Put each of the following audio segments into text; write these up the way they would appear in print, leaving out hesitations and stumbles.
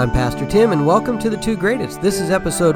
I'm Pastor Tim, and welcome to The Two Greatest. This is episode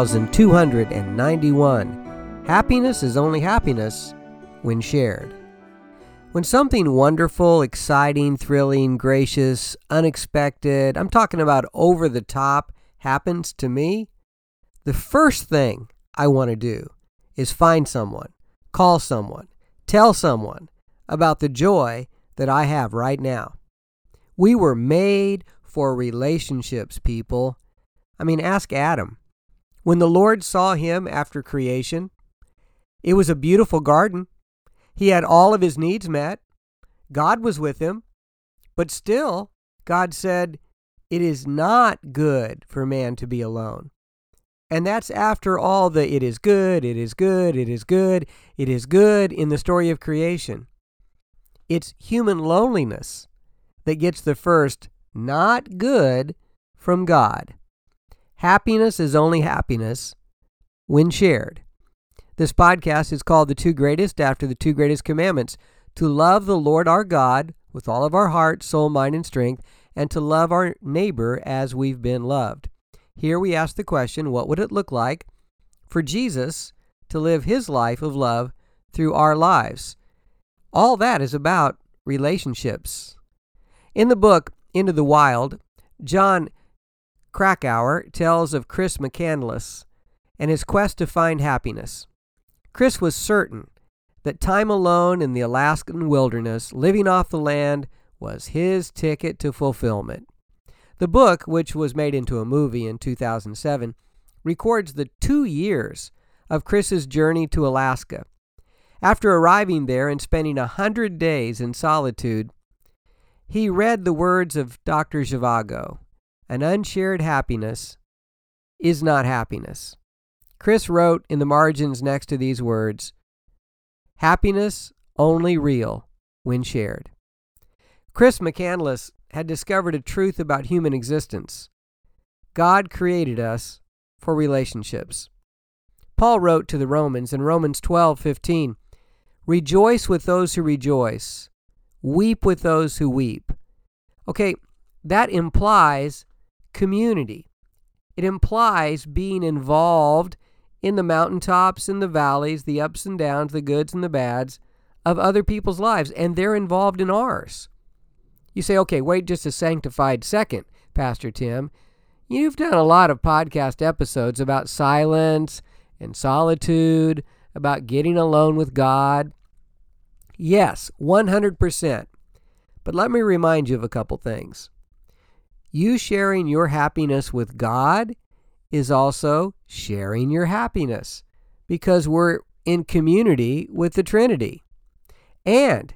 1291. Happiness is only happiness when shared. When something wonderful, exciting, thrilling, gracious, unexpected, I'm talking about over the top, happens to me, the first thing I want to do is find someone, call someone, tell someone about the joy that I have right now. We were made for relationships, people. I mean, ask Adam. When the Lord saw him after creation, it was a beautiful garden. He had all of his needs met. God was with him. But still, God said, it is not good for man to be alone. And that's after all the it is good, it is good, it is good, it is good in the story of creation. It's human loneliness that gets the first not good from God. Happiness is only happiness when shared. This podcast is called The Two Greatest after the two greatest commandments: to love the Lord our God with all of our heart, soul, mind, and strength, and to love our neighbor as we've been loved. Here we ask the question, what would it look like for Jesus to live his life of love through our lives? All that is about relationships. In the book Into the Wild, Jon Krakauer tells of Chris McCandless and his quest to find happiness. Chris was certain that time alone in the Alaskan wilderness, living off the land, was his ticket to fulfillment. The book, which was made into a movie in 2007, records the 2 years of Chris's journey to Alaska. After arriving there and spending 100 days in solitude, he read the words of Dr. Zhivago: an unshared happiness is not happiness. Chris wrote in the margins next to these words, happiness only real when shared. Chris McCandless had discovered a truth about human existence. God created us for relationships. Paul wrote to the Romans in Romans 12:15, rejoice with those who rejoice, weep with those who weep. Okay, that implies community. It implies being involved in the mountaintops and the valleys, the ups and downs, the goods and the bads of other people's lives, and they're involved in ours. You say, okay, wait just a sanctified second, Pastor Tim. You've done a lot of podcast episodes about silence and solitude, about getting alone with God. Yes, 100%. But let me remind you of a couple things. You sharing your happiness with God is also sharing your happiness, because we're in community with the Trinity. And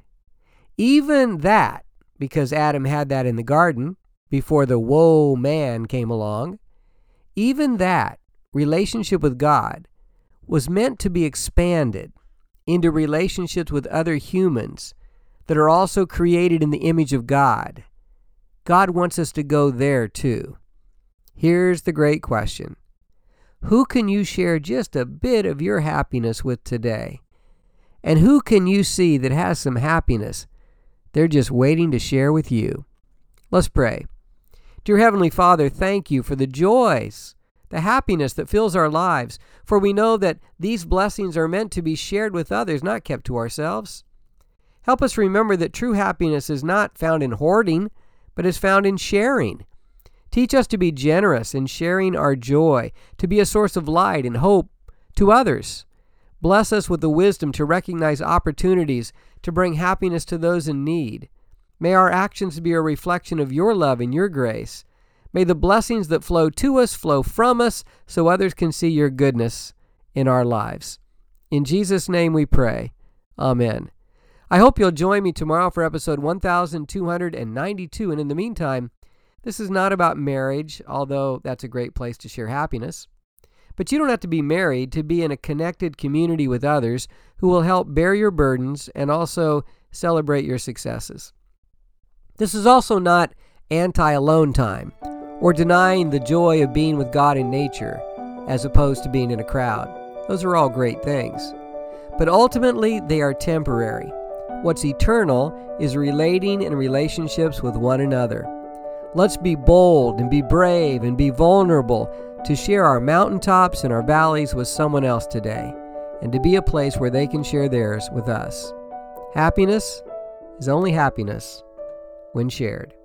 even that, because Adam had that in the garden before the woe man came along, even that relationship with God was meant to be expanded into relationships with other humans that are also created in the image of God. God wants us to go there too. Here's the great question. Who can you share just a bit of your happiness with today? And who can you see that has some happiness they're just waiting to share with you? Let's pray. Dear Heavenly Father, thank you for the joys, the happiness that fills our lives, for we know that these blessings are meant to be shared with others, not kept to ourselves. Help us remember that true happiness is not found in hoarding, but is found in sharing. Teach us to be generous in sharing our joy, to be a source of light and hope to others. Bless us with the wisdom to recognize opportunities to bring happiness to those in need. May our actions be a reflection of your love and your grace. May the blessings that flow to us flow from us so others can see your goodness in our lives. In Jesus' name we pray. Amen. I hope you'll join me tomorrow for episode 1292. And in the meantime, this is not about marriage, although that's a great place to share happiness. But you don't have to be married to be in a connected community with others who will help bear your burdens and also celebrate your successes. This is also not anti-alone time or denying the joy of being with God in nature as opposed to being in a crowd. Those are all great things. But ultimately, they are temporary. What's eternal is relating in relationships with one another. Let's be bold and be brave and be vulnerable to share our mountaintops and our valleys with someone else today, and to be a place where they can share theirs with us. Happiness is only happiness when shared.